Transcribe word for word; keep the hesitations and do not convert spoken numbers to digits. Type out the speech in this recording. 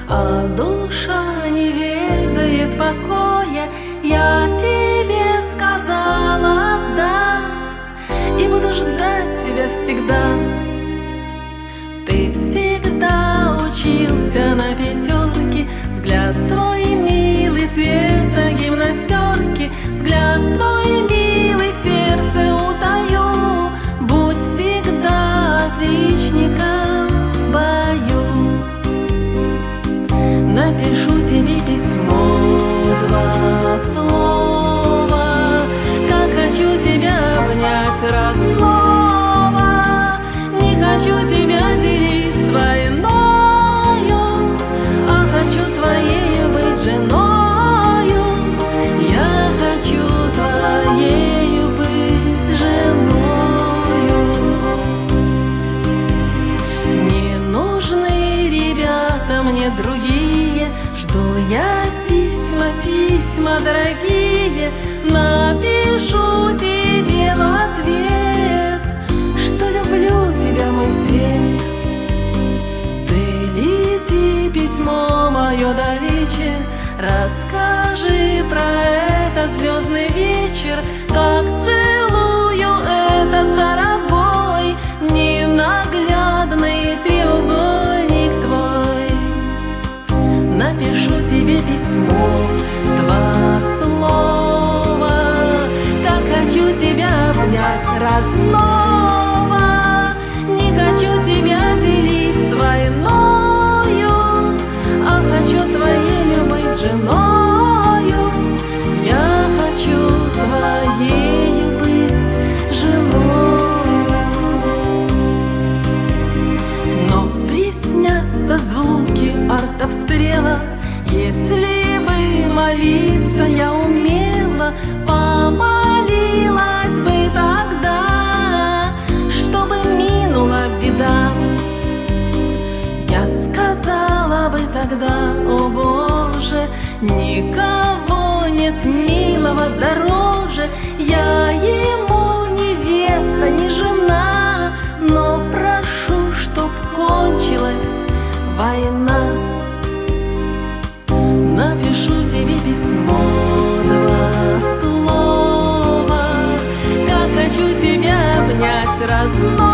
а душа не ведает покоя. Я тебе сказала да, и буду ждать тебя всегда. Ты всегда учился на пятерке, взгляд твой милый цвета гимнастерки, взгляд твой милый в сердце утаю. Будь всегда отличником в бою. Напишу тебе письмо, два слова, как хочу тебя обнять, родного. Не хочу тебя делить с войною, а хочу твоею быть женою. Я хочу твоею быть женою. Не нужны ребята мне другие, жду я письма, письма дорогие. Напишу тебе в ответ, что люблю тебя, мой свет. Ты лети, письмо мое далече, расскажи про этот звездный вечер, как целую этот дорогой ненаглядный треугольник твой. Напишу тебе письмо, два слова, как хочу тебя обнять, родного. Не хочу тебя делить с войною, а хочу твоею быть женою. Я хочу твоею быть женою. Но приснятся звуки артобстрела, если бы молиться я умела, помолилась бы тогда, чтобы минула беда. Я сказала бы тогда: о Боже, никого нет милого дороже. Я ему невеста, не жена, но прошу, чтоб кончилась война. Напишу тебе письмо, два слова, как хочу тебя обнять, родной.